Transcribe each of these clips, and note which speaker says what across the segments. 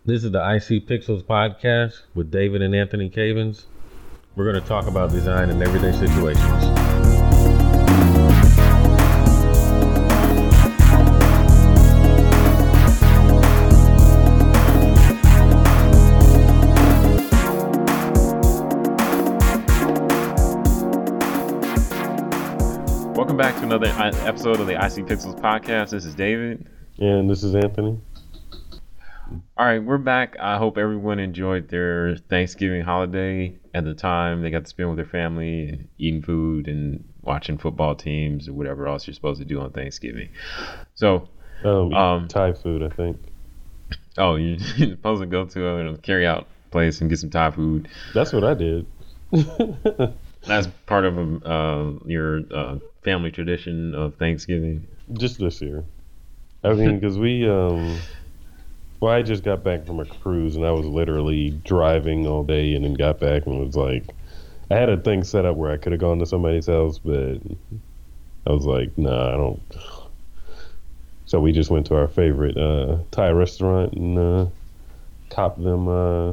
Speaker 1: This is the IC Pixels podcast with David and Anthony Cavins. We're going to talk about design in everyday situations.
Speaker 2: Welcome back to another episode of the IC Pixels podcast. This is David.
Speaker 1: And this is Anthony.
Speaker 2: All right, we're back. I hope everyone enjoyed their Thanksgiving holiday at the time. They got to spend with their family and eating food and watching football teams or whatever else you're supposed to do on Thanksgiving. So,
Speaker 1: Thai food, I think.
Speaker 2: Oh, you're supposed to go to a carry-out place and get some Thai food.
Speaker 1: That's what I did.
Speaker 2: That's part of your family tradition of Thanksgiving.
Speaker 1: Just this year. I mean, because I just got back from a cruise and I was literally driving all day and then got back and was like, I had a thing set up where I could have gone to somebody's house, but I was like, nah, I don't. So we just went to our favorite Thai restaurant and copped them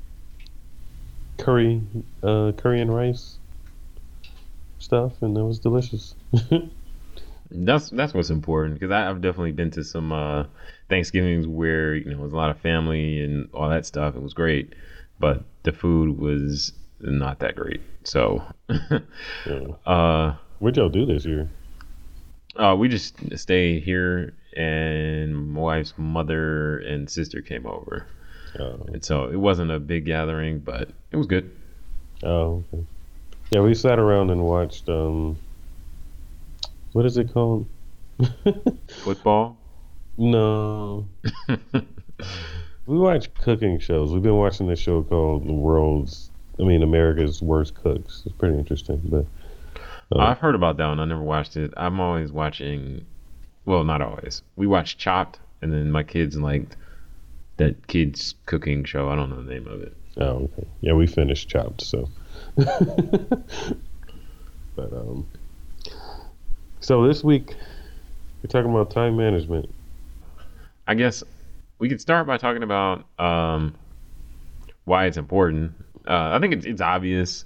Speaker 1: curry and rice stuff, and it was delicious.
Speaker 2: That's what's important, because I've definitely been to some Thanksgivings where it was a lot of family and all that stuff. It was great, but the food was not that great. So,
Speaker 1: yeah. What'd y'all do this year?
Speaker 2: We just stayed here, and my wife's mother and sister came over, and so it wasn't a big gathering, but it was good.
Speaker 1: Oh, okay. Yeah, we sat around and watched. What is it called?
Speaker 2: Football?
Speaker 1: No. We watch cooking shows. We've been watching this show called America's Worst Cooks. It's pretty interesting. But
Speaker 2: I've heard about that one. I never watched it. I'm always watching. Well, not always. We watch Chopped, and then my kids liked that kids cooking show. I don't know the name of it.
Speaker 1: Oh, okay. Yeah, we finished Chopped, so. But so this week we're talking about time management.
Speaker 2: I guess we could start by talking about why it's important. I think it's obvious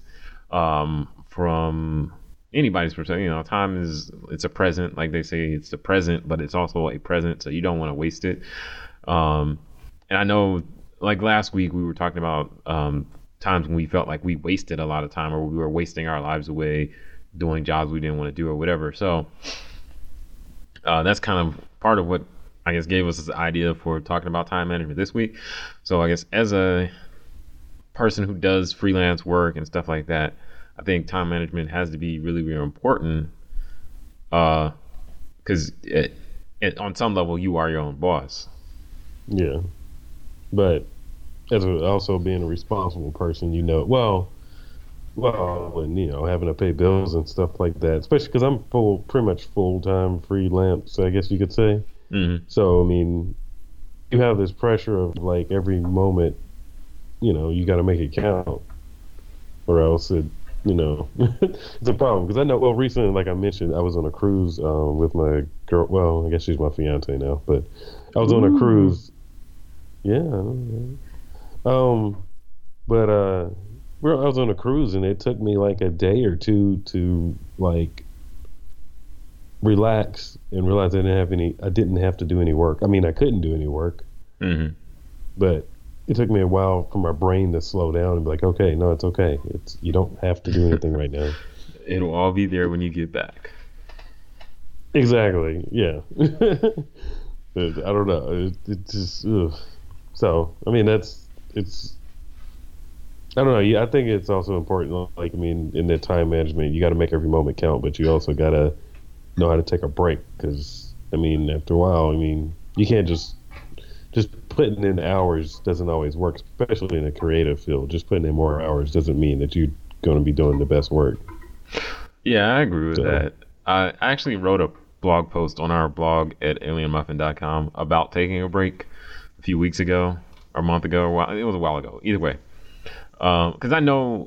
Speaker 2: from anybody's perspective. Time it's a present, like they say, it's the present, but it's also a present, so you don't want to waste it. And I know, like last week, we were talking about times when we felt like we wasted a lot of time, or we were wasting our lives away doing jobs we didn't want to do or whatever. So that's kind of part of what I guess gave us this idea for talking about time management this week. So I guess as a person who does freelance work and stuff like that, I think time management has to be really, really important, because on some level you are your own boss.
Speaker 1: Yeah, but as also being a responsible person, and having to pay bills and stuff like that, especially because I'm pretty much full-time freelance, I guess you could say.
Speaker 2: Mm-hmm.
Speaker 1: So, I mean, you have this pressure of like every moment, you got to make it count, or else it's a problem. Because I know, recently, like I mentioned, I was on a cruise with my girl. Well, I guess she's my fiance now, but I was on a cruise. Yeah, I don't know. I was on a cruise, and it took me like a day or two to like relax and realize I didn't have to do any work. I mean, I couldn't do any work, but it took me a while for my brain to slow down and be like, okay, no, it's okay. You don't have to do anything right now.
Speaker 2: It'll all be there when you get back.
Speaker 1: Exactly. Yeah. I don't know. It's just, ugh. So, I mean, I don't know. I think it's also important, like, I mean, in the time management, you got to make every moment count, but you also got to know how to take a break, because, I mean, after a while, I mean, you can't just putting in hours doesn't always work, especially in a creative field. Just putting in more hours doesn't mean that you're going to be doing the best work.
Speaker 2: Yeah, I agree with that. I actually wrote a blog post on our blog at alienmuffin.com about taking a break a few weeks ago, or a month ago, it was a while ago. Either way. Because I know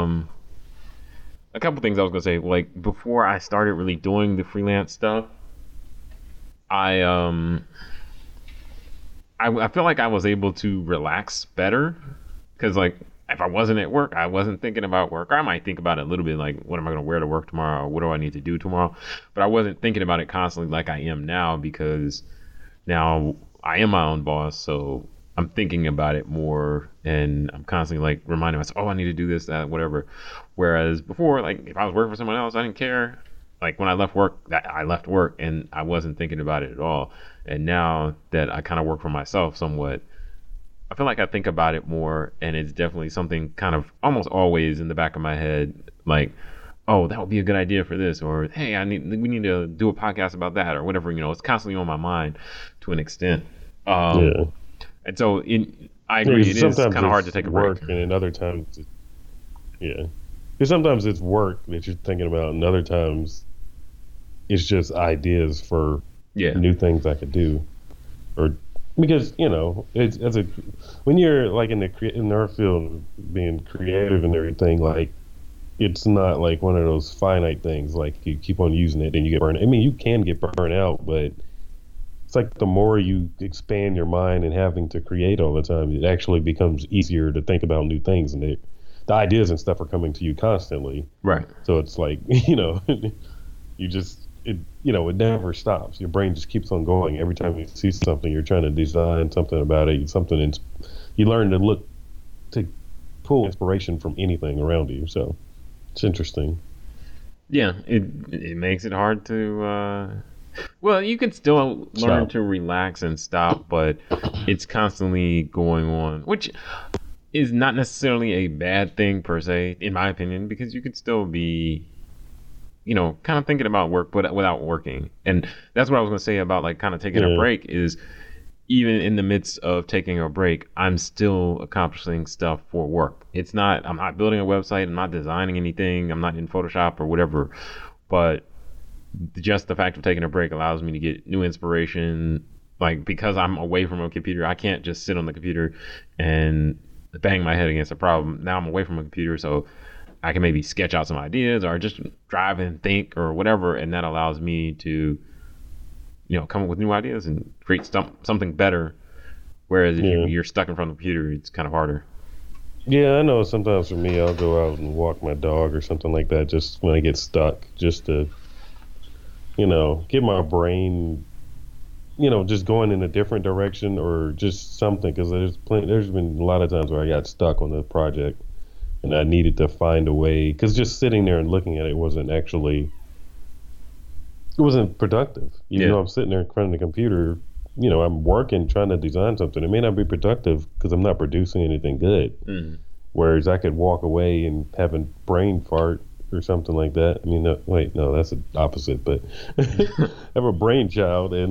Speaker 2: a couple things I was going to say. Like, before I started really doing the freelance stuff, I I feel like I was able to relax better because like if I wasn't at work, I wasn't thinking about work. Or I might think about it a little bit, like what am I going to wear to work tomorrow, or what do I need to do tomorrow. But I wasn't thinking about it constantly like I am now because now I am my own boss, so I'm thinking about it more, and I'm constantly like reminding myself, oh, I need to do this, that, whatever. Whereas before, like if I was working for someone else, I didn't care. Like when I left work, that I left work and I wasn't thinking about it at all. And now that I kind of work for myself somewhat, I feel like I think about it more, and it's definitely something kind of almost always in the back of my head, like, oh, that would be a good idea for this, or hey, we need to do a podcast about that, or whatever. It's constantly on my mind to an extent.
Speaker 1: Yeah.
Speaker 2: And so, I agree, it is kind of hard to take a break.
Speaker 1: And then other times, yeah, because sometimes it's work that you're thinking about, and other times it's just ideas for new things I could do, or because it's when you're like in our field being creative and everything, like it's not like one of those finite things like you keep on using it and you get burned. I mean, you can get burned out, but it's like the more you expand your mind and having to create all the time, it actually becomes easier to think about new things, and the ideas and stuff are coming to you constantly.
Speaker 2: Right.
Speaker 1: So it's like you just it never stops. Your brain just keeps on going. Every time you see something, you're trying to design something about it. You learn to pull inspiration from anything around you. So it's interesting.
Speaker 2: Yeah, it makes it hard to. Well, you can still learn to relax and stop, but it's constantly going on, which is not necessarily a bad thing per se, in my opinion, because you could still be, kind of thinking about work, but without working. And that's what I was going to say about like kind of taking a break is even in the midst of taking a break, I'm still accomplishing stuff for work. I'm not building a website. I'm not designing anything. I'm not in Photoshop or whatever, but just the fact of taking a break allows me to get new inspiration. Like because I'm away from a computer, I can't just sit on the computer and bang my head against a problem. Now I'm away from a computer, so I can maybe sketch out some ideas or just drive and think or whatever, and that allows me to come up with new ideas and create something better. Whereas if you're stuck in front of the computer, it's kind of harder.
Speaker 1: Yeah, I know sometimes for me, I'll go out and walk my dog or something like that just when I get stuck, just to get my brain, just going in a different direction or just something. Because there's been a lot of times where I got stuck on the project and I needed to find a way. Because just sitting there and looking at it wasn't productive. Even though I'm sitting there in front of the computer, I'm working, trying to design something. It may not be productive because I'm not producing anything good. Mm. Whereas I could walk away and have a brain fart or something like that. I mean, no, that's the opposite. But have a brainchild and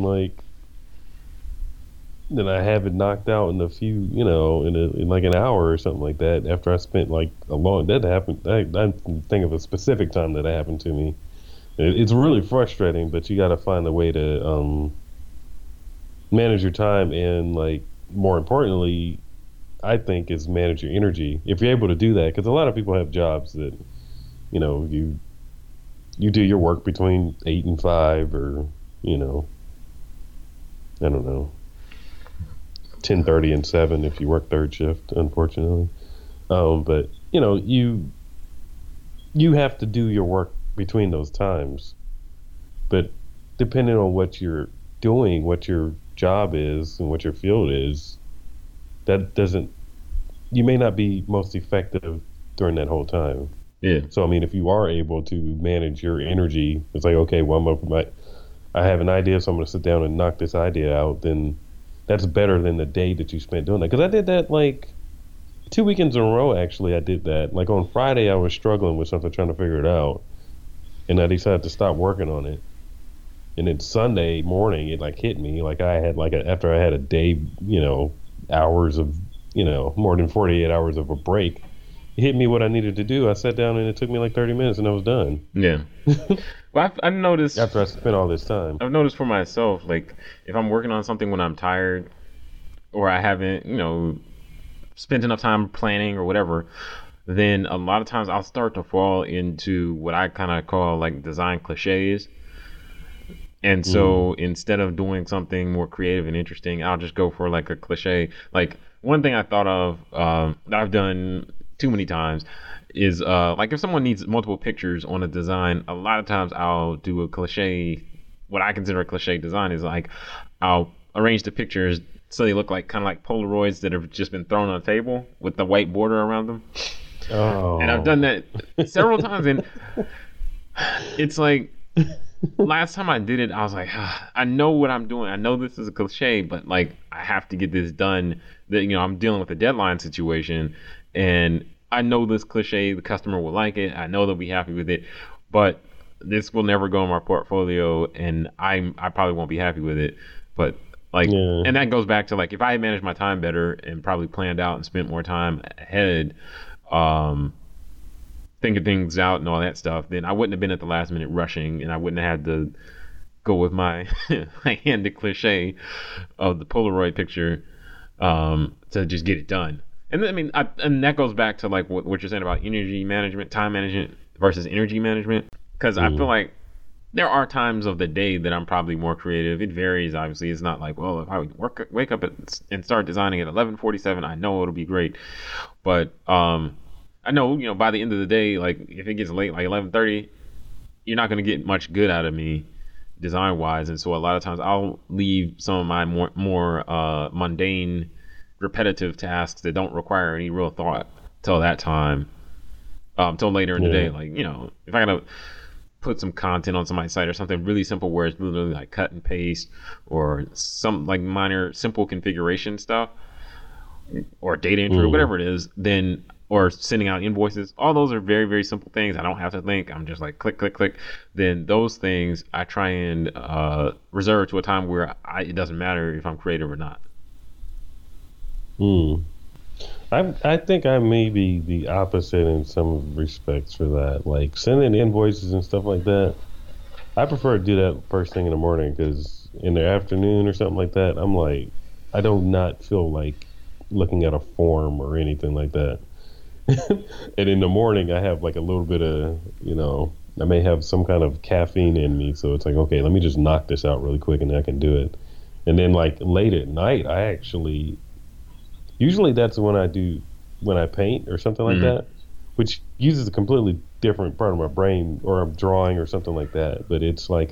Speaker 1: then I have it knocked out in a few, in like an hour or something like that. After I spent that happened. I think of a specific time that happened to me. It's really frustrating, but you got to find a way to manage your time and more importantly, I think is manage your energy. If you're able to do that, because a lot of people have jobs that you do your work between 8 and 5 or, I don't know, 10:30 and 7 if you work third shift, unfortunately. But, you have to do your work between those times. But depending on what you're doing, what your job is and what your field is, you may not be most effective during that whole time.
Speaker 2: Yeah.
Speaker 1: So, I mean, if you are able to manage your energy, it's like, okay, well, I have an idea, so I'm going to sit down and knock this idea out, then that's better than the day that you spent doing that. Because I did that 2 weekends in a row, actually, I did that. On Friday, I was struggling with something, trying to figure it out, and I decided to stop working on it. And then Sunday morning, it hit me. I had after I had a day, hours of, more than 48 hours of a break, it hit me what I needed to do. I sat down and it took me 30 minutes and I was done.
Speaker 2: Yeah. Well, I've noticed
Speaker 1: after I spent all this time.
Speaker 2: I've noticed for myself, if I'm working on something when I'm tired or I haven't, spent enough time planning or whatever, then a lot of times I'll start to fall into what I kind of call design cliches. And
Speaker 1: Mm.
Speaker 2: so instead of doing something more creative and interesting, I'll just go for like a cliche. Like one thing I thought of that I've done too many times is like if someone needs multiple pictures on a design, a lot of times I'll do a cliche. What I consider a cliche design is like I'll arrange the pictures so they look like kind of like Polaroids that have just been thrown on a table with the white border around them. And I've done
Speaker 1: Oh.
Speaker 2: that several times, and it's like last time I did it, I was like, I know what I'm doing. I know this is a cliche, but like I have to get this done. That I'm dealing with a deadline situation, and I know this cliche. The customer will like it. I know they'll be happy with it, but this will never go in my portfolio, and I probably won't be happy with it. But like,
Speaker 1: Yeah.
Speaker 2: and that goes back to like if I had managed my time better and probably planned out and spent more time ahead. Um, Thinking things out and all that stuff, then I wouldn't have been at the last minute rushing, and I wouldn't have had to go with my my handed cliche of the Polaroid picture to just get it done. And then, I mean, and that goes back to like what you're saying about energy management, time management versus energy management, because I feel
Speaker 1: Mm.
Speaker 2: like there are times of the day that I'm probably more creative. It varies, obviously. It's not like, well, if I wake up and start designing at 11:47, I know it'll be great. But I know, by the end of the day, like if it gets late, like 11:30, you're not going to get much good out of me design wise. And so a lot of times I'll leave some of my more mundane, repetitive tasks that don't require any real thought till that time, till later in the day.
Speaker 1: Yeah.
Speaker 2: Like, if I gotta put some content on somebody's site or something really simple where it's literally like cut and paste or some like minor simple configuration stuff or data entry or
Speaker 1: Mm.
Speaker 2: whatever it is, then or sending out invoices, all those are very, very simple things. I don't have to think. I'm just like click, click, click. Then those things I try and reserve to a time where it doesn't matter if I'm creative or not.
Speaker 1: Mm. I think I may be the opposite in some respects for that. Like sending invoices and stuff like that. I prefer to do that first thing in the morning because in the afternoon or something like that, I'm like, I do not feel like looking at a form or anything like that. And in the morning, I have like a little bit of, I may have some kind of caffeine in me. So it's like, okay, let me just knock this out really quick and I can do it. And then like late at night, I actually, usually that's when I paint or something like
Speaker 2: Mm-hmm.
Speaker 1: that, which uses a completely different part of my brain or I'm drawing or something like that. But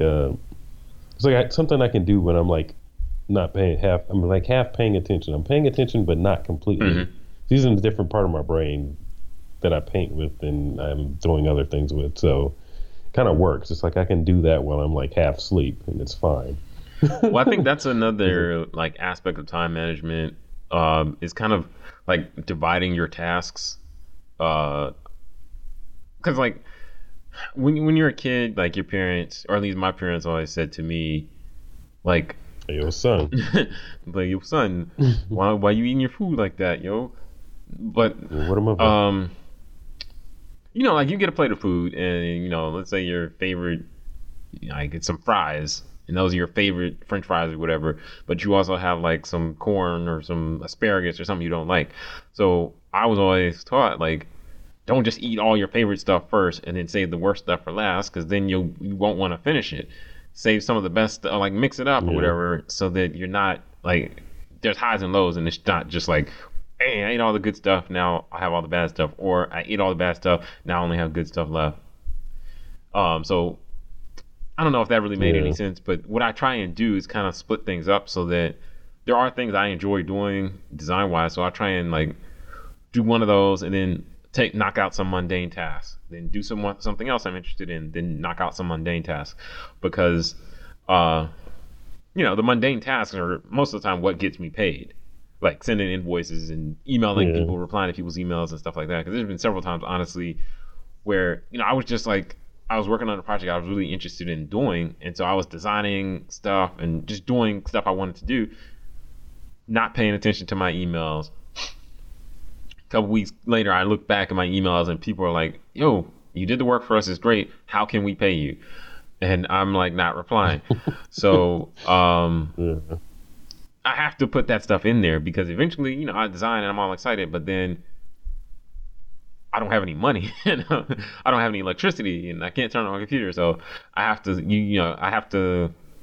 Speaker 1: it's like something I can do when I'm like not paying half, I'm like half paying attention. I'm paying attention, but not completely.
Speaker 2: Mm-hmm.
Speaker 1: It's using a different part of my brain that I paint with and I'm doing other things with. So it kind of works. It's like I can do that while I'm like half asleep and it's fine.
Speaker 2: Well, I think that's
Speaker 1: 'Cause
Speaker 2: another like aspect of time management. Is kind of like dividing your tasks. Because like when you're a kid, like your parents, or at least my parents, always said to me, like,
Speaker 1: hey, yo, son.
Speaker 2: like, yo, son, why you eating your food like that, yo? But
Speaker 1: What am I about?
Speaker 2: um, like you get a plate of food, and let's say your favorite, like it's some fries, and those are your favorite French fries or whatever. But you also have like some corn or some asparagus or something you don't like. So I was always taught like, don't just eat all your favorite stuff first and then save the worst stuff for last, because then you won't want to finish it. Save some of the best stuff, like mix it up or
Speaker 1: Yeah.
Speaker 2: whatever, so that you're not like there's highs and lows, and it's not just like, hey, I ate all the good stuff, now I have all the bad stuff, or I ate all the bad stuff, now I only have good stuff left. So I don't know if that really made any
Speaker 1: Yeah.
Speaker 2: sense, but what I try and do is kind of split things up so that there are things I enjoy doing design wise. So I try and like do one of those and then knock out some mundane tasks, then do something else I'm interested in, then knock out some mundane tasks, because uh, the mundane tasks are most of the time what gets me paid, like sending invoices and emailing
Speaker 1: Yeah.
Speaker 2: people, replying to people's emails and stuff like that. Because there's been several times, honestly, where I was just like I was working on a project I was really interested in doing, and so I was designing stuff and just doing stuff I wanted to do, not paying attention to my emails. A couple weeks later, I look back at my emails and people are like, "Yo, you did the work for us. It's great. How can we pay you?" And I'm like not replying. So
Speaker 1: Yeah.
Speaker 2: I have to put that stuff in there because eventually, I design and I'm all excited, but then I don't have any money. I don't have any electricity, and I can't turn on my computer. So I have to, I have to.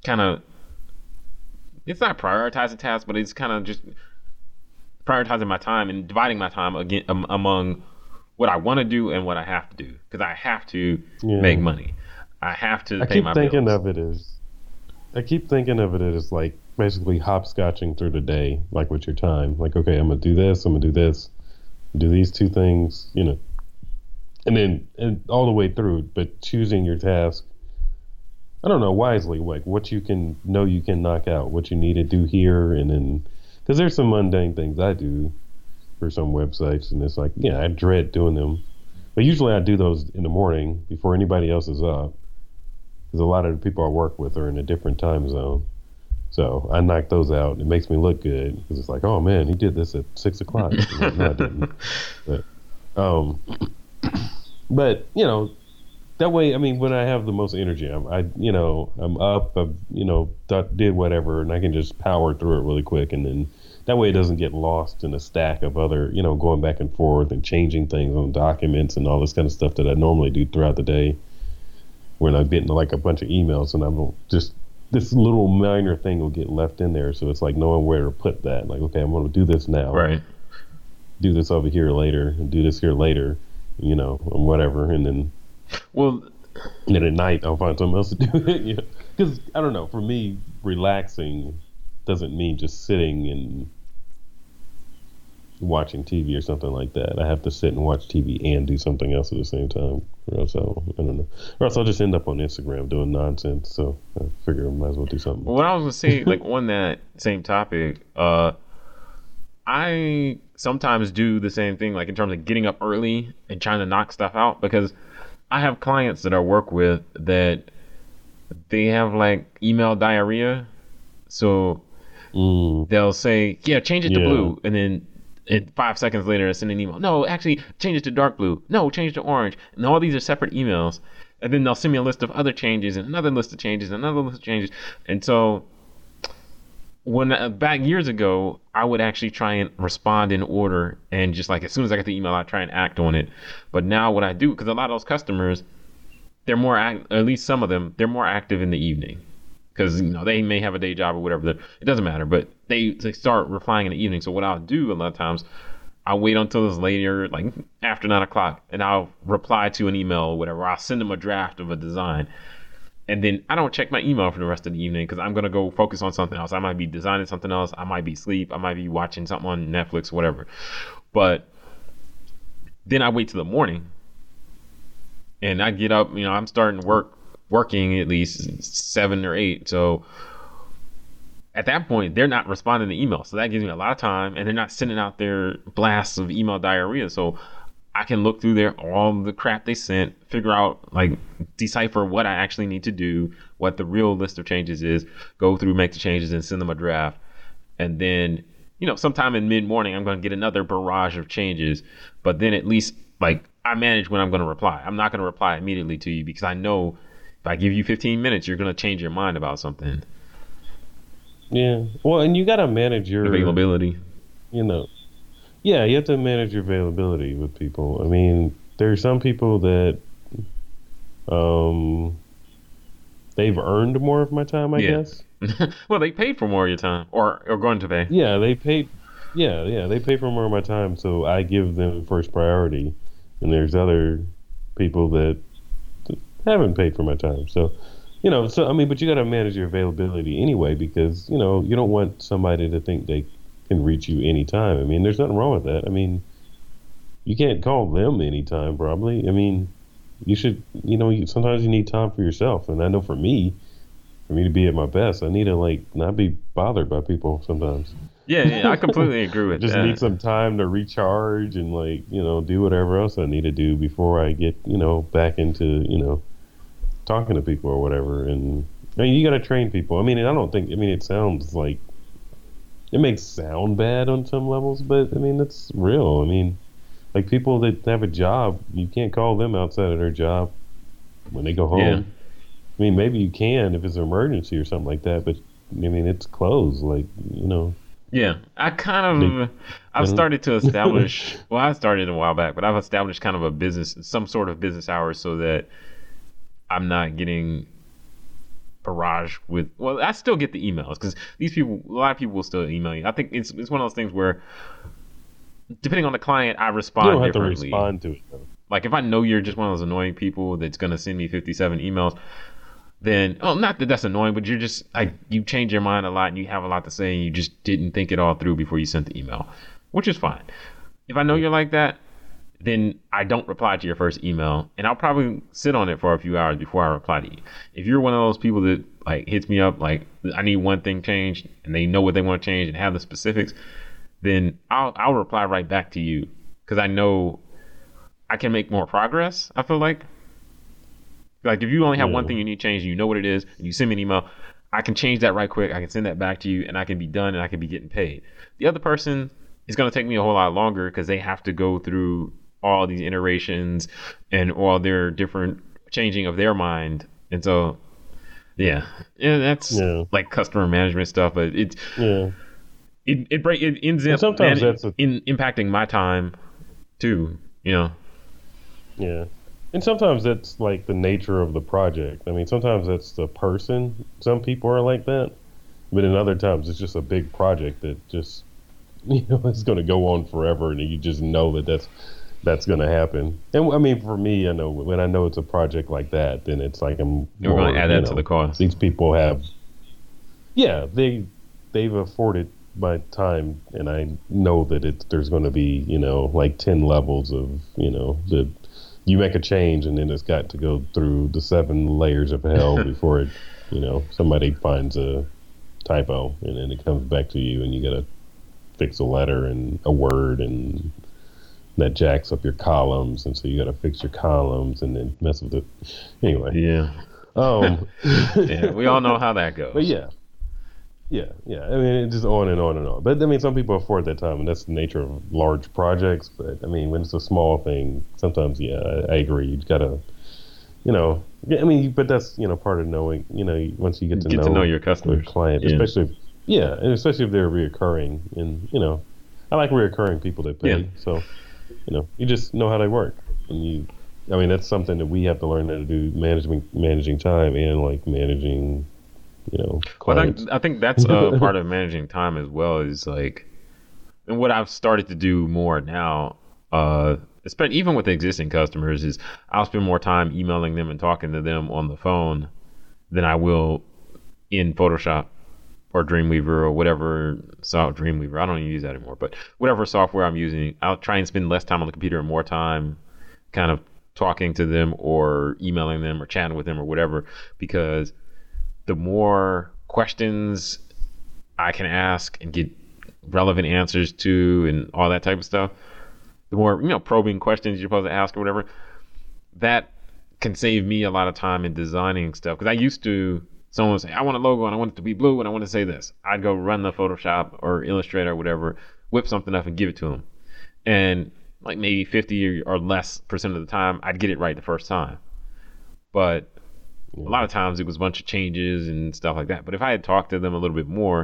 Speaker 2: kind of, it's not prioritizing tasks, but it's kind of just prioritizing my time and dividing my time again among what I want to do and what I have to do, because I have to make money. I have to pay my bills.
Speaker 1: I keep thinking of it as like basically hopscotching through the day, like with your time. Like, okay, I'm gonna do this, I'm gonna do this, do these two things, and then all the way through. But choosing your task, I don't know, wisely, like what you can knock out, what you need to do here, and then because there's some mundane things I do for some websites, and it's like, I dread doing them, but usually I do those in the morning before anybody else is up, because a lot of the people I work with are in a different time zone. So I knock those out. It makes me look good because it's like, oh man, he did this at 6 o'clock. Like, no, I didn't. But that way, I mean, when I have the most energy, I'm up, did whatever, and I can just power through it really quick, and then that way it doesn't get lost in a stack of other, going back and forth and changing things on documents and all this kind of stuff that I normally do throughout the day. When I'm getting like a bunch of emails, and I'm just, this little minor thing will get left in there, so it's like knowing where to put that. Like, okay, I'm going to do this now,
Speaker 2: right?
Speaker 1: Do this over here later, and do this here later, and whatever, and then. Well, and then at night I'll find something else to do. Because I don't know. For me, relaxing doesn't mean just sitting and watching TV or something like that. I have to sit and watch TV and do something else at the same time. Or else I don't know. Or else I'll just end up on Instagram doing nonsense. So I figure I might as well do something.
Speaker 2: Well, what I was gonna say, like on that same topic, I sometimes do the same thing, like in terms of getting up early and trying to knock stuff out, because I have clients that I work with that they have like email diarrhea. So they'll say, change it to blue. And then 5 seconds later, I send an email. No, actually, change it to dark blue. No, change it to orange. And all these are separate emails. And then they'll send me a list of other changes and another list of changes and another list of changes. And so back years ago, I would actually try and respond in order, and just like as soon as I get the email, I try and act on it. But now what I do, because a lot of those customers, they're more at least some of them, they're more active in the evening, because they may have a day job or whatever. It doesn't matter, but they start replying in the evening. So what I'll do a lot of times, I'll wait until it's later, like after 9 o'clock, and I'll reply to an email or whatever. I'll send them a draft of a design. And then I don't check my email for the rest of the evening, because I'm going to go focus on something else. I might be designing something else. I might be asleep. I might be watching something on Netflix, whatever. But then I wait till the morning, and I get up, I'm starting working at least 7 or 8. So at that point, they're not responding to email. So that gives me a lot of time, and they're not sending out their blasts of email diarrhea. So I can look through all the crap they sent, figure out, like, decipher what I actually need to do, what the real list of changes is, go through, make the changes, and send them a draft. And then, sometime in mid-morning, I'm going to get another barrage of changes. But then at least, like, I manage when I'm going to reply. I'm not going to reply immediately to you, because I know if I give you 15 minutes, you're going to change your mind about something.
Speaker 1: Yeah. Well, and you got to manage your
Speaker 2: availability.
Speaker 1: Yeah, you have to manage your availability with people. I mean, there are some people that they've earned more of my time, I guess.
Speaker 2: Well, they paid for more of your time, or going to pay.
Speaker 1: Yeah, they paid. Yeah, they pay for more of my time, so I give them first priority. And there's other people that haven't paid for my time. So, but you got to manage your availability anyway, because, you don't want somebody to think they can reach you anytime. I mean, there's nothing wrong with that. I mean, you can't call them anytime, probably. I mean, you should, sometimes you need time for yourself. And I know for me to be at my best, I need to, not be bothered by people sometimes.
Speaker 2: Yeah, I completely agree with
Speaker 1: Just
Speaker 2: that.
Speaker 1: Need some time to recharge and, do whatever else I need to do before I get, back into, talking to people or whatever. And I mean, you got to train people. I mean, it sounds like, it makes sound bad on some levels, but I mean, it's real. I mean, like people that have a job, you can't call them outside of their job when they go home.
Speaker 2: Yeah.
Speaker 1: I mean, maybe you can if it's an emergency or something like that, but I mean, it's closed,
Speaker 2: Yeah, I've started to establish, well, I started a while back, but I've established kind of some sort of business hours, so that I'm not getting barrage with. Well, I still get the emails because a lot of people will still email you. I think it's one of those things where, depending on the client, I respond
Speaker 1: You don't have
Speaker 2: differently.
Speaker 1: to respond to it, though.
Speaker 2: Like if I know you're just one of those annoying people that's gonna send me 57 emails, then not that that's annoying, but you're just like you change your mind a lot and you have a lot to say and you just didn't think it all through before you sent the email, which is fine. If I know you're like that, then I don't reply to your first email and I'll probably sit on it for a few hours before I reply to you. If you're one of those people that like hits me up like I need one thing changed and they know what they want to change and have the specifics, then I'll reply right back to you because I know I can make more progress. I feel like if you only have one thing you need changed, you know what it is, and you send me an email, I can change that right quick. I can send that back to you and I can be done and I can be getting paid. The other person is going to take me a whole lot longer because they have to go through all these iterations and all their different changing of their mind. And so, that's like customer management stuff, but it ends up
Speaker 1: sometimes
Speaker 2: impacting my time too,
Speaker 1: Yeah. And sometimes that's like the nature of the project. I mean, sometimes that's the person. Some people are like that. But in other times, it's just a big project that just, it's going to go on forever. And you just know that's going to happen. And I mean, for me, I know when I know it's a project like that, then it's like
Speaker 2: you're going to add that to the cost.
Speaker 1: These people have, they've afforded my time. And I know that there's going to be, like 10 levels of, you make a change and then it's got to go through the 7 layers of hell before it, somebody finds a typo and then it comes back to you and you got to fix a letter and a word and that jacks up your columns. And so you got to fix your columns and then mess with it. Anyway.
Speaker 2: Yeah. We all know how that goes.
Speaker 1: But yeah. I mean, it's just on and on and on. But I mean, some people afford that time, and that's the nature of large projects. But I mean, when it's a small thing, sometimes, I agree. You gotta, I mean, but that's part of knowing. Once you get to know
Speaker 2: your customers,
Speaker 1: client, especially, and especially if they're reoccurring, and I like reoccurring people that pay. So, you just know how they work, and I mean, that's something that we have to learn how to do: managing time and like managing. Clients.
Speaker 2: Well, I think that's a part of managing time as well is like, and what I've started to do more now, especially even with existing customers, is I'll spend more time emailing them and talking to them on the phone than I will in Photoshop or Dreamweaver or whatever. Dreamweaver, I don't even use that anymore, but whatever software I'm using, I'll try and spend less time on the computer and more time kind of talking to them or emailing them or chatting with them or whatever, because the more questions I can ask and get relevant answers to and all that type of stuff, the more, probing questions you're supposed to ask or whatever, that can save me a lot of time in designing stuff. Because I used to, someone would say, I want a logo and I want it to be blue and I want to say this. I'd go run the Photoshop or Illustrator or whatever, whip something up and give it to them. And like maybe 50 or less percent of the time, I'd get it right the first time. But a lot of times it was a bunch of changes and stuff like that. But if I had talked to them a little bit more,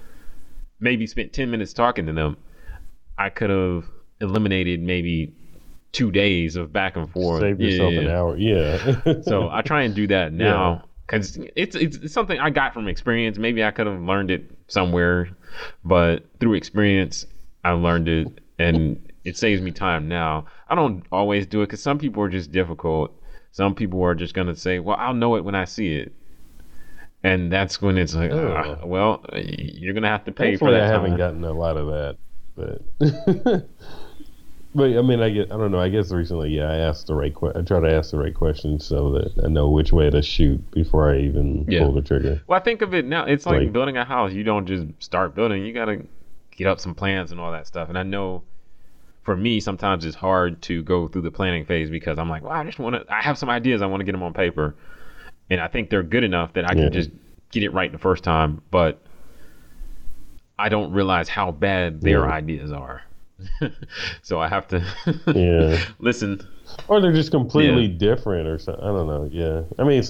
Speaker 2: maybe spent 10 minutes talking to them, I could have eliminated maybe 2 days of back and forth.
Speaker 1: Save yourself an hour. Yeah.
Speaker 2: So I try and do that now because it's something I got from experience. Maybe I could have learned it somewhere, but through experience, I learned it and it saves me time now. I don't always do it because some people are just difficult. Some people are just going to say, well, I'll know it when I see it. And that's when it's like, well, you're going to have to pay for that
Speaker 1: I
Speaker 2: time.
Speaker 1: haven't gotten a lot of that. But but I mean, I don't know. I guess recently, I asked the right I try to ask the right questions so that I know which way to shoot before I even pull the trigger.
Speaker 2: Well, I think of it now. It's like building a house. You don't just start building. You got to get up some plans and all that stuff. And I know for me, sometimes it's hard to go through the planning phase because I'm like, well, I have some ideas. I want to get them on paper. And I think they're good enough that I can just get it right the first time. But I don't realize how bad their ideas are. So I have to listen.
Speaker 1: Or they're just completely different or something. I don't know. Yeah. I mean,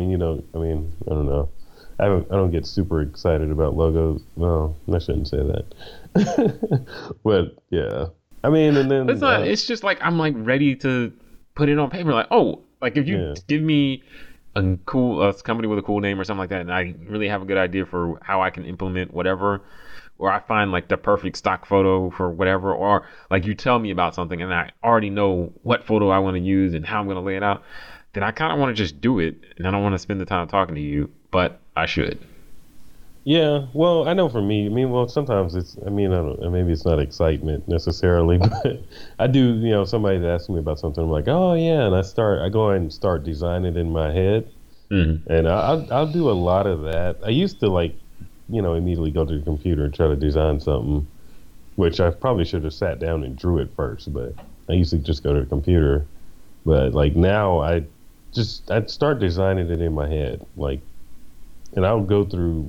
Speaker 1: I don't know. I don't get super excited about logos. Well, I shouldn't say that. But yeah. I mean, and then
Speaker 2: it's just like I'm like ready to put it on paper. Like, oh, like if you give me a cool company with a cool name or something like that, and I really have a good idea for how I can implement whatever, or I find like the perfect stock photo for whatever, or like you tell me about something and I already know what photo I want to use and how I'm going to lay it out, then I kind of want to just do it, and I don't want to spend the time talking to you, but I should.
Speaker 1: Yeah, well, I know for me, I mean, well, sometimes it's, I mean, I don't know, maybe it's not excitement necessarily, but I do, somebody asks me about something, I'm like, oh yeah, and I go ahead and start designing it in my head,
Speaker 2: Mm-hmm.
Speaker 1: and I'll do a lot of that. I used to like, immediately go to the computer and try to design something, which I probably should have sat down and drew it first, but I used to just go to the computer. But like now, I start designing it in my head, like, and I'll go through,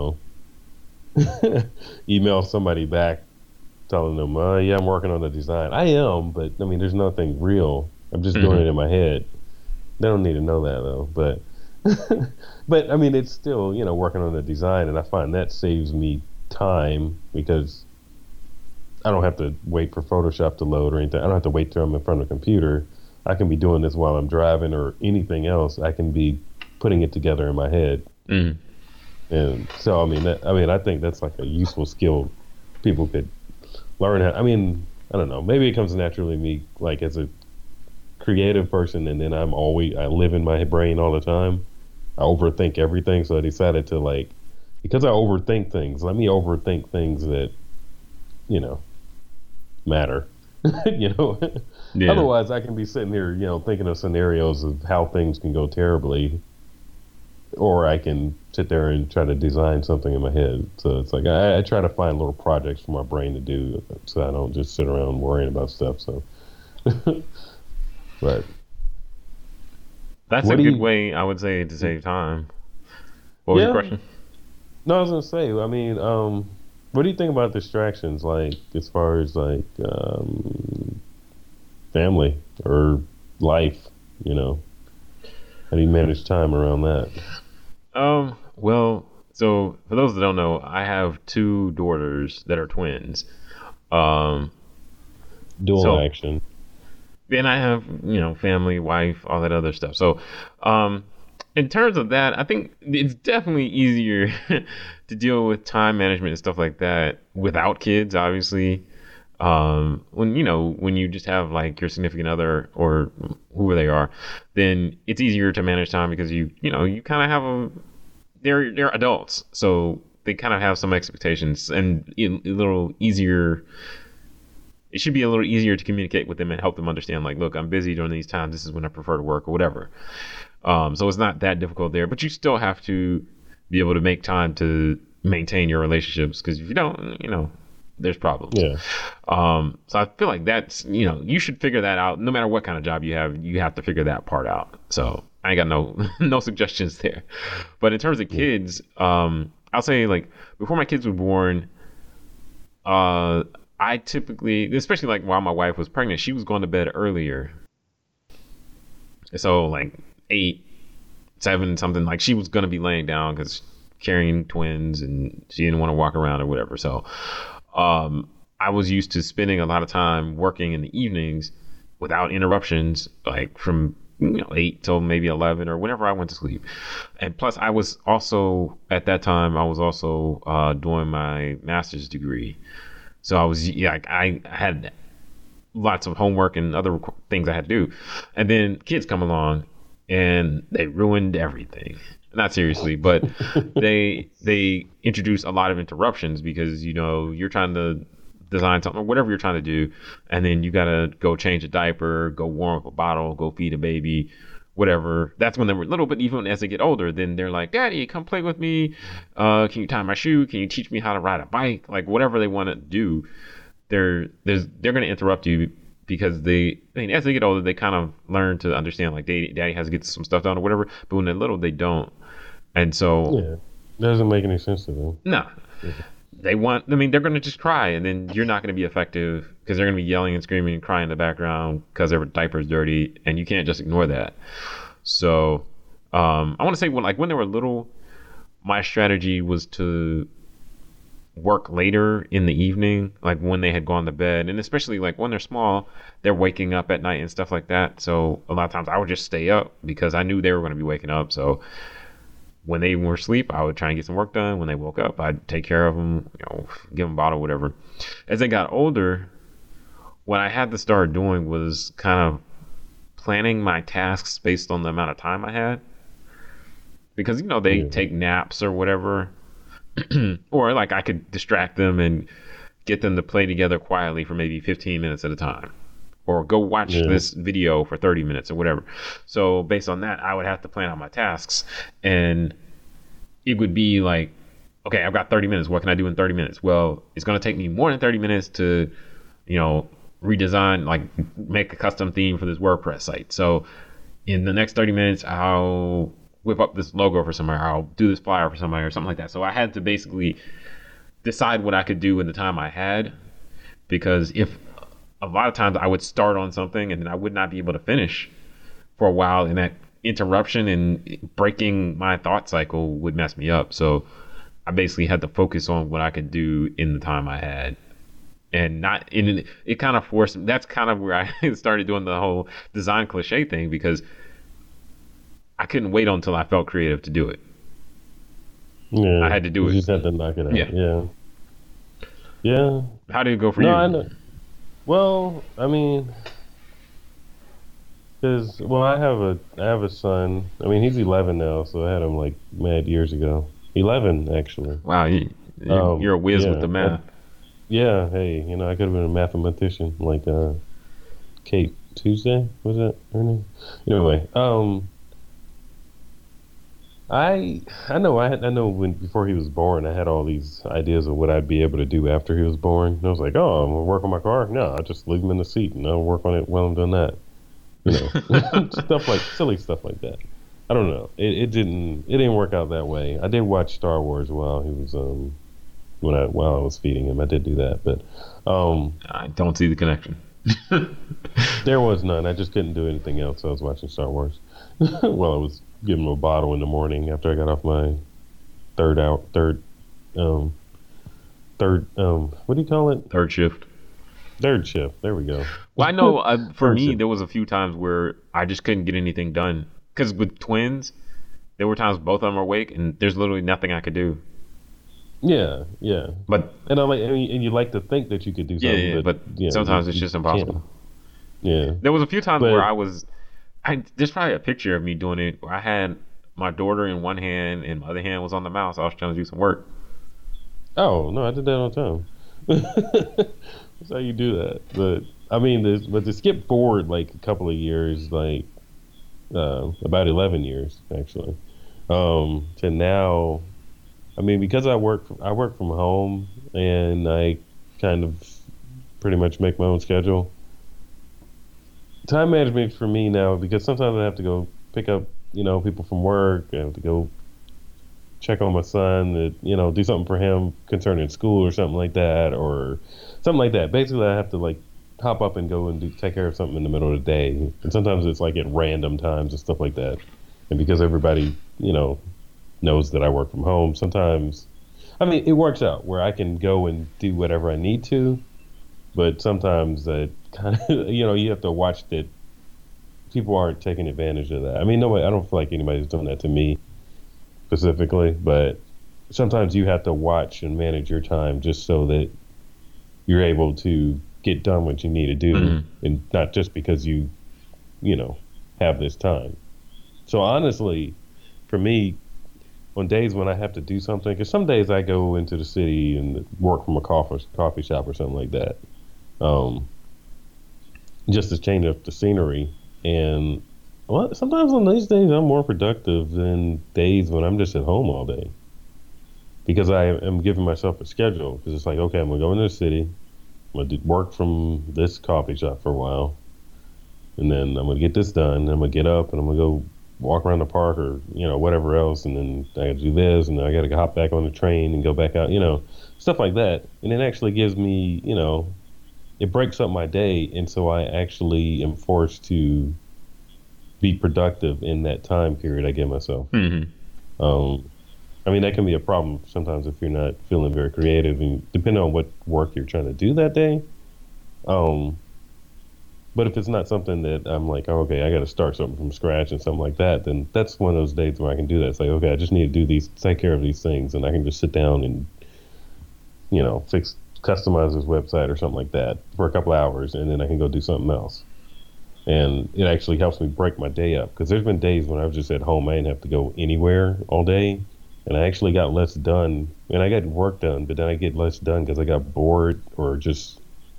Speaker 1: email somebody back telling them, yeah, I'm working on the design. I am, but I mean, there's nothing real. I'm just doing
Speaker 2: Mm-hmm.
Speaker 1: it in my head. They don't need to know that though, but but I mean, it's still, working on the design, and I find that saves me time because I don't have to wait for Photoshop to load or anything. I don't have to wait till I'm in front of a computer. I can be doing this while I'm driving or anything else. I can be putting it together in my head.
Speaker 2: Mm-hmm.
Speaker 1: And so, I think that's like a useful skill people could learn how. I mean, I don't know. Maybe it comes naturally to me, like as a creative person, and then I live in my brain all the time. I overthink everything, so I decided to like, because I overthink things, let me overthink things that, you know, matter. you know,
Speaker 2: Yeah.
Speaker 1: Otherwise I can be sitting here, thinking of scenarios of how things can go terribly, or I can sit there and try to design something in my head. So it's like I try to find little projects for my brain to do, so I don't just sit around worrying about stuff. So, but
Speaker 2: That's a
Speaker 1: what do
Speaker 2: good
Speaker 1: you?
Speaker 2: way, I would say, to save time. What was your
Speaker 1: Yeah,
Speaker 2: question?
Speaker 1: no, I was gonna say. I mean, what do you think about distractions? Like as far as like family or life? You know, how do you manage time around that?
Speaker 2: Well, so for those that don't know, I have two daughters that are twins. Um,
Speaker 1: Dual
Speaker 2: so
Speaker 1: action.
Speaker 2: then I have, family, wife, all that other stuff. So, um, in terms of that, I think it's definitely easier to deal with time management and stuff like that without kids, obviously. When you just have like your significant other or whoever they are, then it's easier to manage time because you kind of have they're adults, so they kind of have some expectations, and a little easier. It should be a little easier to communicate with them and help them understand, like, look, I'm busy during these times. This is when I prefer to work or whatever. So it's not that difficult there, but you still have to be able to make time to maintain your relationships, because if you don't, there's problems.
Speaker 1: Yeah.
Speaker 2: So I feel like that's, you should figure that out. No matter what kind of job you have to figure that part out. So I ain't got no no suggestions there. But in terms of
Speaker 1: Yeah.
Speaker 2: kids, I'll say, like, before my kids were born, uh, I typically, especially like while my wife was pregnant, she was going to bed earlier. So like 8, 7, something, like she was going to be laying down because carrying twins and she didn't want to walk around or whatever. So I was used to spending a lot of time working in the evenings without interruptions, like from 8 till maybe 11 or whenever I went to sleep. And plus, I was also at that time I was also doing my master's degree, so I was, yeah, I had lots of homework and other things I had to do. And then kids come along and they ruined everything. Not seriously, but they introduce a lot of interruptions because you're trying to design something or whatever you're trying to do, and then you gotta go change a diaper, go warm up a bottle, go feed a baby, whatever. That's when they were little, but even as they get older, then they're like, Daddy, come play with me. Can you tie my shoe? Can you teach me how to ride a bike? Like whatever they want to do, they're gonna interrupt you because as they get older, they kind of learn to understand, like, Daddy has to get some stuff done or whatever. But when they're little, they don't. And so,
Speaker 1: Yeah. Doesn't make any sense to them.
Speaker 2: no, they're going to just cry, and then you're not going to be effective because they're going to be yelling and screaming and crying in the background because their diaper's dirty, and you can't just ignore that. So, I want to say, when they were little, my strategy was to work later in the evening, like when they had gone to bed, and especially like when they're small, they're waking up at night and stuff like that. So a lot of times I would just stay up because I knew they were going to be waking up. So when they were asleep, I would try and get some work done. When they woke up, I'd take care of them, give them a bottle, whatever. As they got older, what I had to start doing was kind of planning my tasks based on the amount of time I had. Because, they take naps or whatever. Or like I could distract them and get them to play together quietly for maybe 15 minutes at a time. Or go watch this video for 30 minutes or whatever. So based on that, I would have to plan out my tasks. And it would be like, okay, I've got 30 minutes. What can I do in 30 minutes? Well, it's going to take me more than 30 minutes to, redesign, like make a custom theme for this WordPress site. So in the next 30 minutes, I'll whip up this logo for somebody. I'll do this flyer for somebody or something like that. So I had to basically decide what I could do in the time I had, because if a lot of times I would start on something and then I would not be able to finish for a while, and that interruption and breaking my thought cycle would mess me up. So I basically had to focus on what I could do in the time I had. And not in it kind of forced. That's kind of where I started doing the whole design cliche thing, because I couldn't wait until I felt creative to do it.
Speaker 1: Yeah,
Speaker 2: I had to do it.
Speaker 1: You just had to knock it out. Yeah.
Speaker 2: How did it go for you?
Speaker 1: I know. Well, I mean, I have a son. I mean, he's 11 now, so I had him like mad years ago. 11 actually.
Speaker 2: Wow, you're a whiz with the math.
Speaker 1: Yeah, hey, I could have been a mathematician like Kate Tuesday, was that her name? Anyway, I know when before he was born, I had all these ideas of what I'd be able to do after he was born. And I was like, oh, I'm gonna work on my car. No, I'll just leave him in the seat and I'll work on it while I'm doing that. Silly stuff like that. I don't know. It didn't work out that way. I did watch Star Wars while he was while I was feeding him. I did do that, but
Speaker 2: I don't see the connection.
Speaker 1: There was none. I just couldn't do anything else. I was watching Star Wars while I was giving him a bottle in the morning after I got off my third what do you call it?
Speaker 2: Third shift.
Speaker 1: Third shift. There we go.
Speaker 2: Well, I know for me, there was a few times where I just couldn't get anything done. Because with twins, there were times both of them were awake and there's literally nothing I could do.
Speaker 1: Yeah.
Speaker 2: But
Speaker 1: and you like to think that you could do something.
Speaker 2: But sometimes it's just impossible.
Speaker 1: Yeah.
Speaker 2: There was a few times where there's probably a picture of me doing it where I had my daughter in one hand and my other hand was on the mouse. I was trying to do some work.
Speaker 1: Oh, no, I did that all the time. That's how you do that. But I mean, but to skip forward like a couple of years, like about 11 years actually, to now, I mean, because I work from home and I kind of pretty much make my own schedule. Time management for me now, because sometimes I have to go pick up, people from work. I have to go check on my son, do something for him concerning school or something like that, or something like that. Basically, I have to like hop up and go and take care of something in the middle of the day. And sometimes it's like at random times and stuff like that. And because everybody, knows that I work from home, sometimes, I mean, it works out where I can go and do whatever I need to. But sometimes that kind of, you have to watch that people aren't taking advantage of that. I mean, I don't feel like anybody's done that to me specifically, but sometimes you have to watch and manage your time just so that you're able to get done what you need to do, and not just because you have this time. So honestly, for me, on days when I have to do something, because some days I go into the city and work from a coffee shop or something like that, just to change up the scenery. And sometimes on these days I'm more productive than days when I'm just at home all day, because I am giving myself a schedule. Because it's like, okay, I'm gonna go into the city, I'm gonna work from this coffee shop for a while, and then I'm gonna get this done. And I'm gonna get up and I'm gonna go walk around the park or whatever else, and then I gotta do this, and then I gotta hop back on the train and go back out, stuff like that. And it actually gives me, it breaks up my day, and so I actually am forced to be productive in that time period I give myself. I mean, that can be a problem sometimes if you're not feeling very creative, and depending on what work you're trying to do that day. Um, but if it's not something that I'm like, oh, okay, I got to start something from scratch and something like that, then that's one of those days where I can do that. It's like, okay, I just need to do these, take care of these things, and I can just sit down and customize this website or something like that for a couple hours, and then I can go do something else. And it actually helps me break my day up because there's been days when I was just at home, I didn't have to go anywhere all day, and I actually got less done, and I got work done, but then I get less done because I got bored or just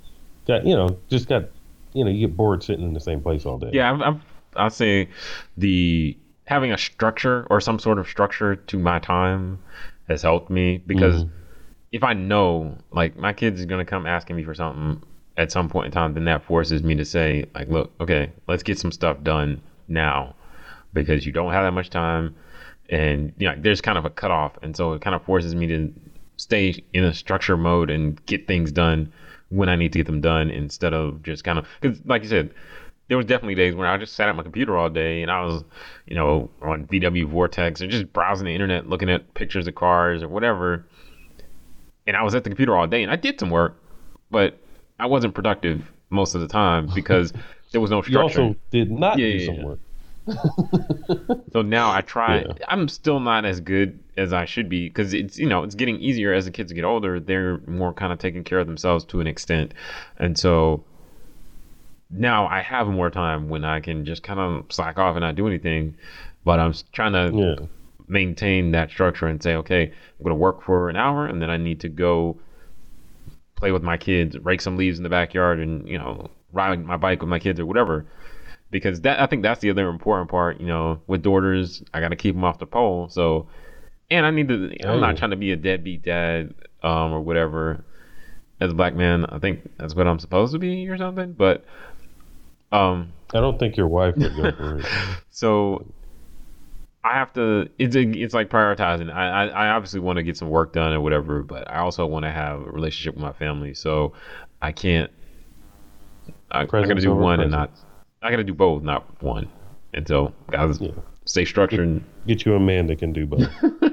Speaker 1: you get bored sitting in the same place all day.
Speaker 2: Yeah, I'll say the having a structure or some sort of structure to my time has helped me because if I know like my kids is gonna come asking me for something at some point in time, then that forces me to say like, look, okay, let's get some stuff done now because you don't have that much time, and there's kind of a cutoff, and so it kind of forces me to stay in a structure mode and get things done when I need to get them done instead of just kind of, because like you said, there was definitely days when I just sat at my computer all day and I was, on VW Vortex or just browsing the internet, looking at pictures of cars or whatever. And I was at the computer all day and I did some work, but I wasn't productive most of the time because there was no structure.
Speaker 1: You also did not do some work.
Speaker 2: So now I try. I'm still not as good as I should be because it's getting easier as the kids get older. They're more kind of taking care of themselves to an extent, and so now I have more time when I can just kind of slack off and not do anything. But I'm trying to maintain that structure and say, okay, I'm going to work for an hour and then I need to go play with my kids, rake some leaves in the backyard, and ride my bike with my kids or whatever. Because I think that's the other important part, with daughters, I got to keep them off the pole. So, and I need to, I'm not trying to be a deadbeat dad, or whatever. As a black man, I think that's what I'm supposed to be or something. But,
Speaker 1: I don't think your wife would go for it.
Speaker 2: So I have to, it's like prioritizing. I obviously want to get some work done or whatever, but I also want to have a relationship with my family. So I can't, I got to do one and not, I got to do both, not one. And so, guys, stay structured.
Speaker 1: Get you a man that can do both.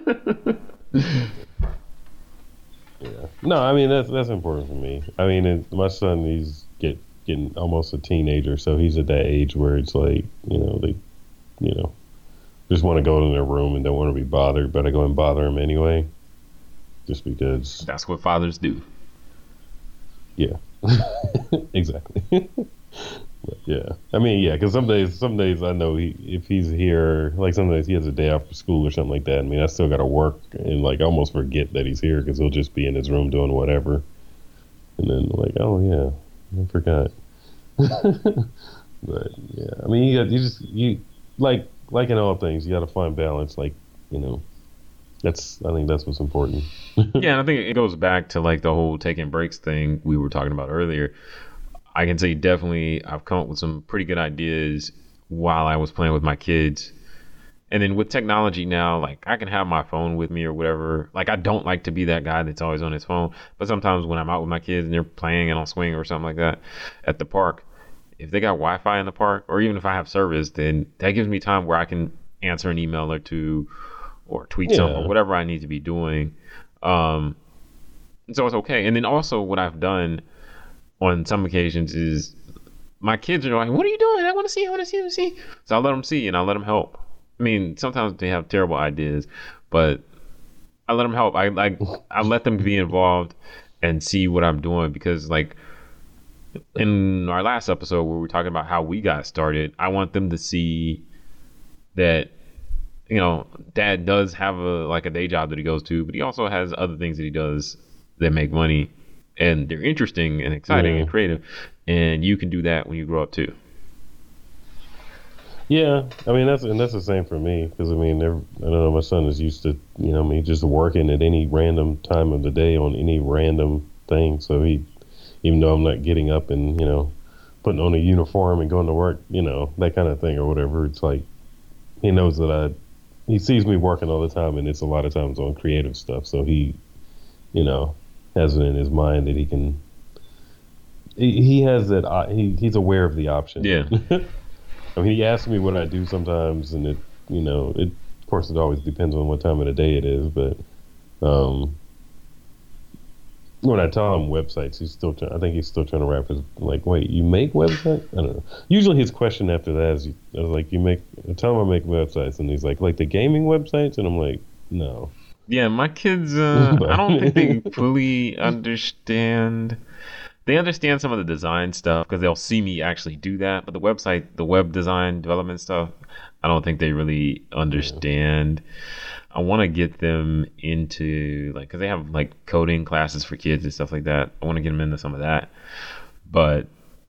Speaker 1: No, I mean that's important for me. I mean, my son, he's getting almost a teenager, so he's at that age where it's like, they, just want to go in their room and don't want to be bothered, but I go and bother him anyway, just because.
Speaker 2: That's what fathers do.
Speaker 1: Yeah, exactly. But yeah, I mean, because some days I know if he's here, like some days he has a day off for school or something like that. I mean, I still got to work and like almost forget that he's here because he'll just be in his room doing whatever, and then like, oh yeah, I forgot. But yeah, I mean, you like in all things, you got to find balance. Like, I think that's what's important.
Speaker 2: Yeah, and I think it goes back to like the whole taking breaks thing we were talking about earlier. I can say definitely I've come up with some pretty good ideas while I was playing with my kids. And then with technology now, like I can have my phone with me or whatever. Like I don't like to be that guy that's always on his phone. But sometimes when I'm out with my kids and they're playing and on swing or something like that at the park, if they got Wi-Fi in the park, or even if I have service, then that gives me time where I can answer an email or two or tweet something or whatever I need to be doing. So it's okay. And then also what I've done on some occasions is my kids are like, what are you doing? I want to see. So I let them see and I let them help. I mean, sometimes they have terrible ideas, but I let them help. I let them be involved and see what I'm doing because like in our last episode where we were talking about how we got started, I want them to see that, dad does have a day job that he goes to, but he also has other things that he does that make money. And they're interesting and exciting and creative. And you can do that when you grow up too.
Speaker 1: Yeah. I mean, that's the same for me. Because, I mean, I don't know, my son is used to, just working at any random time of the day on any random thing. So even though I'm not getting up and, putting on a uniform and going to work, that kind of thing or whatever, it's like he knows that he sees me working all the time. And it's a lot of times on creative stuff. So he, has it in his mind that he has that he's aware of the option.
Speaker 2: Yeah.
Speaker 1: I mean, he asks me what I do sometimes, and it course, it always depends on what time of the day it is, but when I tell him websites, I think he's still trying to wrap his, like, wait, you make websites? I don't know. Usually his question after that is, I was like, tell him I make websites. And he's like the gaming websites? And I'm like, no.
Speaker 2: Yeah, my kids, I don't think they fully understand. They understand some of the design stuff because they'll see me actually do that. But the web design development stuff, I don't think they really understand. I want to get them into, like, because they have like coding classes for kids and stuff like that. I want to get them into some of that. But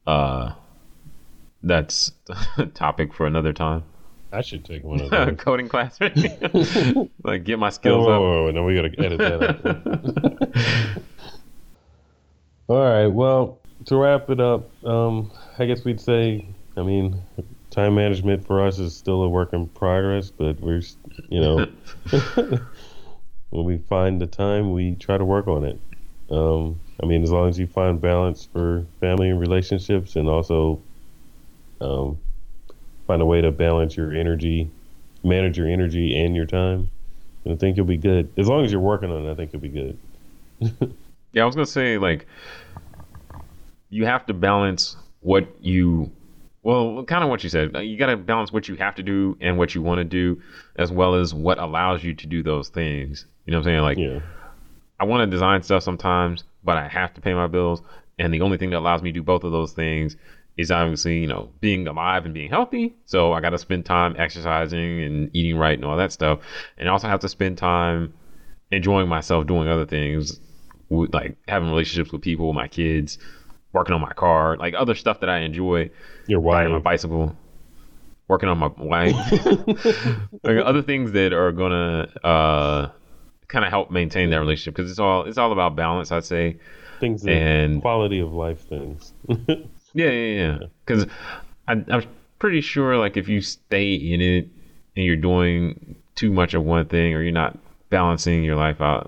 Speaker 2: that's a topic for another time.
Speaker 1: I should take one of those.
Speaker 2: Coding class. Like, get my skills up.
Speaker 1: No, we got to edit that out. All right. Well, to wrap it up, I guess we'd say, I mean, time management for us is still a work in progress, but we're, when we find the time, we try to work on it. I mean, as long as you find balance for family and relationships, and also find a way to balance your energy, manage your energy and your time, and I think you'll be good. As long as you're working on it, I think you'll be good.
Speaker 2: Yeah, I was going to say, like, you have to balance kind of what you said. You got to balance what you have to do and what you want to do, as well as what allows you to do those things. You know what I'm saying? Like, yeah. I want to design stuff sometimes, but I have to pay my bills. And the only thing that allows me to do both of those things is obviously, being alive and being healthy. So I got to spend time exercising and eating right and all that stuff. And I also have to spend time enjoying myself doing other things, like having relationships with people, my kids, working on my car, like other stuff that I enjoy.
Speaker 1: Your wife.
Speaker 2: Riding my bicycle, working on my wife. Like other things that are gonna kind of help maintain that relationship, because it's all about balance, I'd say.
Speaker 1: Things and quality of life things.
Speaker 2: Yeah. Because I'm pretty sure, like, if you stay in it and you're doing too much of one thing, or you're not balancing your life out,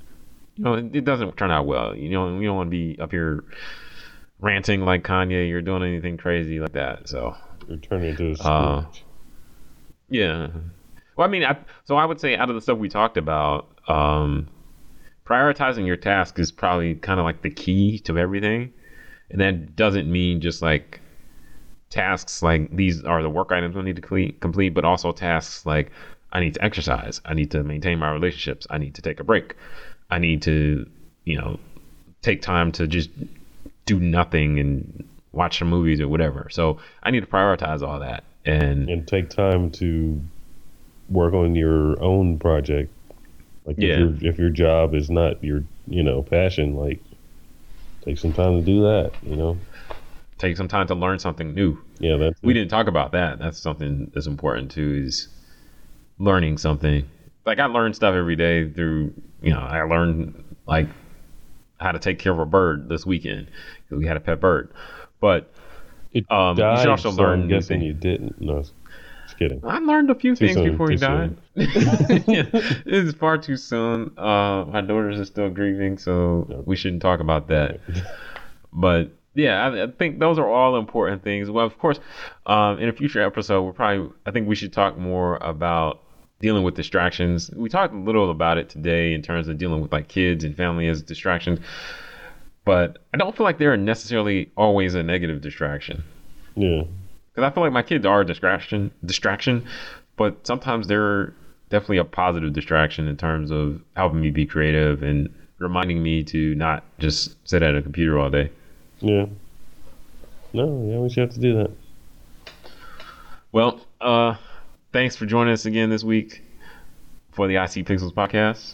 Speaker 2: it doesn't turn out well. You don't want to be up here ranting like Kanye. You're doing anything crazy like that. So
Speaker 1: you're turning into a Scrooge.
Speaker 2: Yeah. Well, I mean, I would say, out of the stuff we talked about, prioritizing your task is probably kind of like the key to everything. And that doesn't mean just like tasks like these are the work items I need to complete, but also tasks like I need to exercise, I need to maintain my relationships, I need to take a break, I need to, take time to just do nothing and watch some movies or whatever. So I need to prioritize all that and
Speaker 1: take time to work on your own project. Like, if your job is not your, passion, like, take some time to do that,
Speaker 2: Take some time to learn something new.
Speaker 1: Yeah,
Speaker 2: we didn't talk about that. That's something that's important too, is learning something. Like, I learn stuff every day through, I learned, like, how to take care of a bird this weekend because we had a pet bird. But
Speaker 1: it died,
Speaker 2: you should also learn.
Speaker 1: I'm guessing you didn't. No, just kidding.
Speaker 2: I learned a few things before he died. It is far too soon. My daughters are still grieving, so we shouldn't talk about that. But yeah, I think those are all important things. Well, of course, in a future episode, I think we should talk more about dealing with distractions. We talked a little about it today in terms of dealing with, like, kids and family as distractions, but I don't feel like they're necessarily always a negative distraction.
Speaker 1: Yeah.
Speaker 2: Because I feel like my kids are a distraction, but sometimes they're definitely a positive distraction in terms of helping me be creative and reminding me to not just sit at a computer all day.
Speaker 1: Yeah. No, yeah, we should have to do that.
Speaker 2: Well, thanks for joining us again this week for the IC Pixels podcast.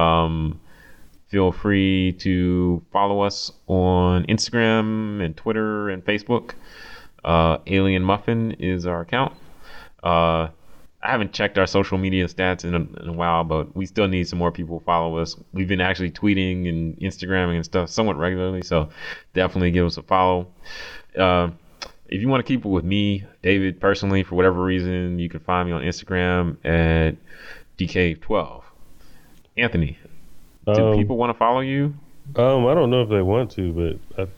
Speaker 2: Feel free to follow us on Instagram and Twitter and Facebook. Alien Muffin is our account. I haven't checked our social media stats in a while, but we still need some more people to follow us. We've been actually tweeting and Instagramming and stuff somewhat regularly, so definitely give us a follow. If you want to keep it with me, David, personally, for whatever reason, you can find me on Instagram at DK12. Anthony, do people want to follow you?
Speaker 1: I don't know if they want to, but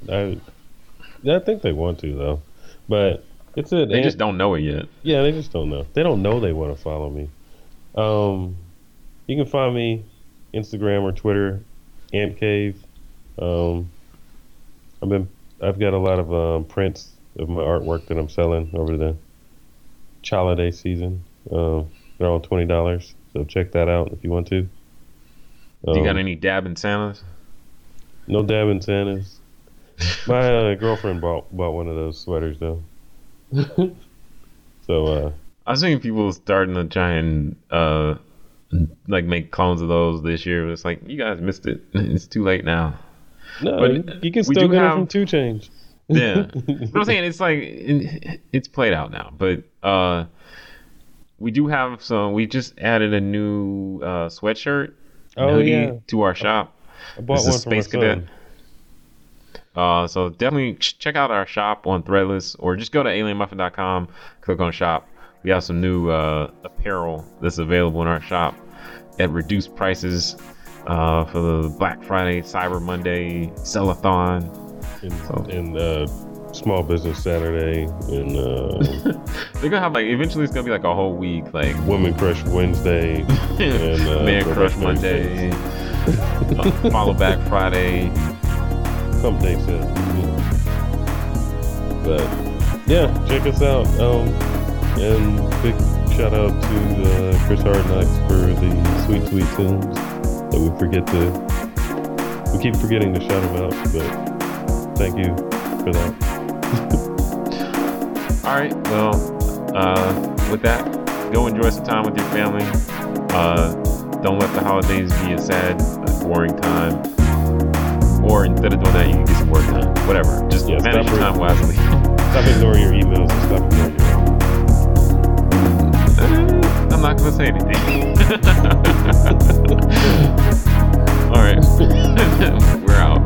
Speaker 1: I think they want to, though. But it's
Speaker 2: They just don't know it yet.
Speaker 1: Yeah, they just don't know. They don't know they want to follow me. You can find me Instagram or Twitter, Ant Cave. Um, I've got a lot of prints of my artwork that I'm selling over the holiday season. They're all $20, so check that out if you want to.
Speaker 2: Do you got any dabbing Santas?
Speaker 1: No dabbing Santas. My girlfriend bought one of those sweaters though. So
Speaker 2: I was seeing people starting to try and like make clones of those this year. It's like, you guys missed it. It's too late now.
Speaker 1: no,
Speaker 2: But
Speaker 1: you can
Speaker 2: we
Speaker 1: still
Speaker 2: do
Speaker 1: get it
Speaker 2: have
Speaker 1: from Two Chainz.
Speaker 2: Yeah, but I'm saying it's like it's played out now. But we do have some. We just added a new sweatshirt and
Speaker 1: Oh
Speaker 2: hoodie
Speaker 1: yeah,
Speaker 2: to our shop.
Speaker 1: I bought
Speaker 2: This is
Speaker 1: one for my
Speaker 2: Space Cadet.
Speaker 1: son.
Speaker 2: So definitely check out our shop on Threadless, or just go to alienmuffin.com, click on shop. We have some new apparel that's available in our shop at reduced prices for the Black Friday, Cyber Monday, Sellathon.
Speaker 1: And Small Business Saturday and
Speaker 2: They're gonna have like, eventually it's gonna be like a whole week, like
Speaker 1: Women Crush Wednesday and
Speaker 2: Man
Speaker 1: Throwback
Speaker 2: Crush
Speaker 1: Thursday.
Speaker 2: Monday, Follow Back Friday.
Speaker 1: Some dates, yeah. But yeah, check us out. And big shout out to Chris Hardknocks for the sweet tunes that we keep forgetting to shout him out, but thank you for that.
Speaker 2: All right, well, with that, go enjoy some time with your family. Don't let the holidays be a sad, boring time. Or instead of doing that, you can get some work done. Whatever. Just manage your time wisely.
Speaker 1: Stop ignoring your emails and stop ignoring your
Speaker 2: I'm not going to say anything. All right. We're out.